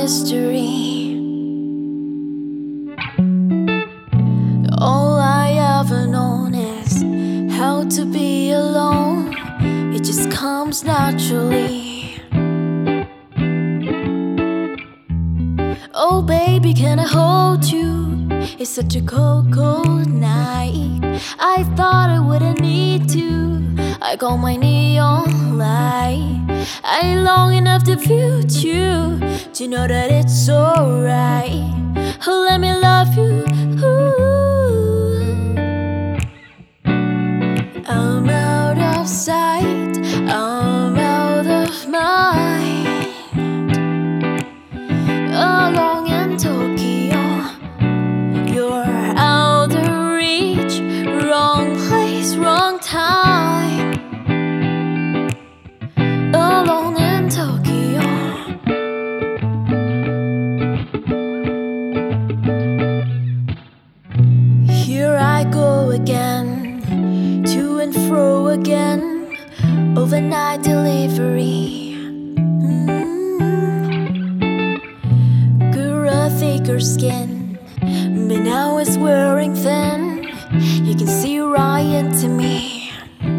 history. All I ever known is how to be alone. It just comes naturally. Oh baby, can I hold you? It's such a cold, cold night. I thought I wouldn't need to. I got my neon light. I long enough to feel you, to know that it's alright. Let me love you. Ooh. I'm out of sight, I'm out of mind. Along in Tokyo, you're out of reach. Wrong place, wrong time. Alone in Tokyo. Here I go again, to and fro again. Overnight delivery. Girl, thicker skin, but now it's wearing thin. You can see right into me.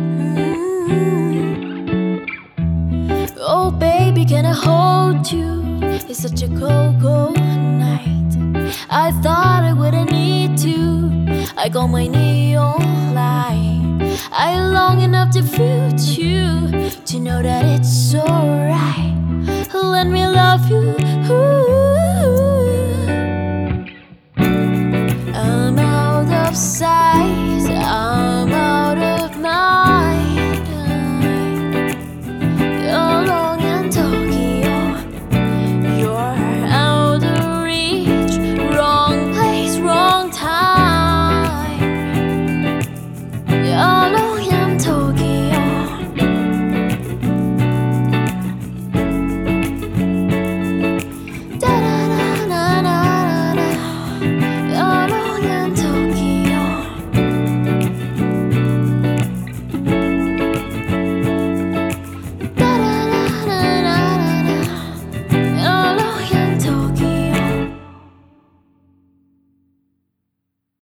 Oh baby, can I hold you? It's such a cold, cold night. I thought I wouldn't need to. I got my neon light. I long enough to feel you, to know that it's alright. Let me love you. Ooh. I'm out of sight.